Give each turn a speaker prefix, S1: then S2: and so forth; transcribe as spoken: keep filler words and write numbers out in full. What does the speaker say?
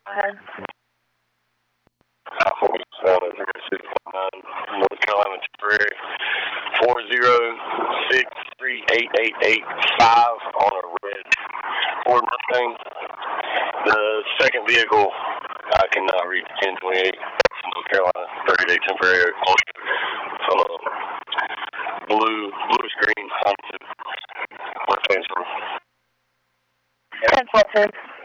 S1: ahead.
S2: North Carolina, Temporary, four zero six three eight eight eight five on a red Ford Mustang. The second vehicle, I cannot read ten twenty-eight, North Carolina, thirty-day Temporary, uh, blue, bluish green, Mustang.
S1: ten twelve ten.